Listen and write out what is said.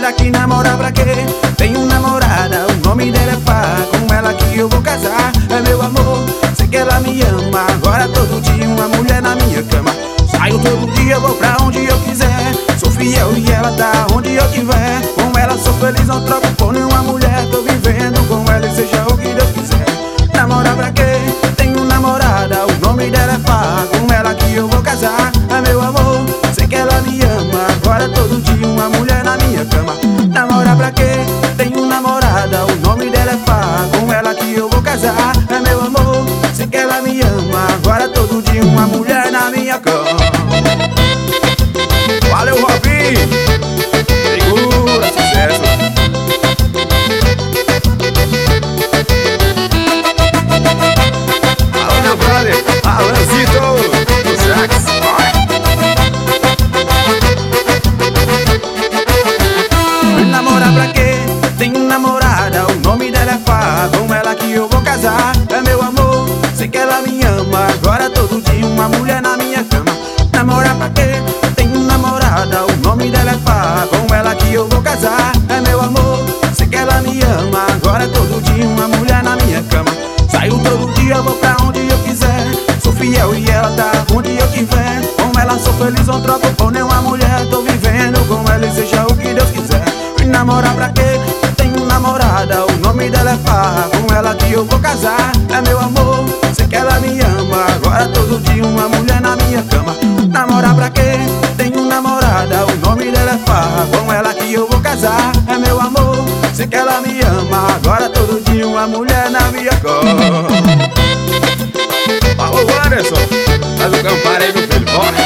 Será que namorar pra quê? Tenho namorada, o nome dela é Fá. Com ela que eu vou casar, é meu amor. Sei que ela me ama, agora todo dia uma mulher na minha cama. Saio todo dia, vou pra onde eu quiser. Sou fiel e ela tá onde eu tiver. Com ela sou feliz, não troco por nenhuma mulher. Tô vivendo com ela e seja o que Deus quiser. Namorar pra quê? Tenho namorada, o nome dela é Fá. Com ela que eu vou casar, é meu amor. Sei que ela me ama, agora todo dia uma mulher na minha cama. Namorar pra quê? Tenho namorada, o nome dela é Fá. Com ela que eu vou casar, é meu amor. Sei que ela me ama, agora todo dia uma mulher na minha cama. Valeu, Robinho! Segura, sucesso! Alô, meu brother, Alanzito, do sax, namorar pra quê? Tenho namorada, o nome dela é Fá. Com ela que eu vou casar, é meu amor. Sei que ela me ama, agora todo dia uma mulher na minha cama. Namorar pra quê? Tenho namorada, o nome dela é Fá. Com ela que eu vou casar, é meu amor. Sei que ela me ama, agora todo dia uma mulher na minha cama. Saio todo dia, vou pra onde eu quiser. Sou fiel e ela tá onde eu tiver. Com ela sou feliz, não troco por nenhuma mulher. Tô vivendo com ela e seja o que Deus quiser. Namorar pra quê? Tenho namorada, o nome dela é Fá. Com ela que eu vou casar, é meu amor. Sei que ela me ama, agora todo dia uma mulher na minha cama. Namorar pra quê? Tenho namorada, o nome dela é Fá. Com ela que eu vou casar, é meu amor. Sei que ela me ama, agora todo dia uma mulher na minha cama. Alô, Anderson, faz o campar aí, meu filho, bora!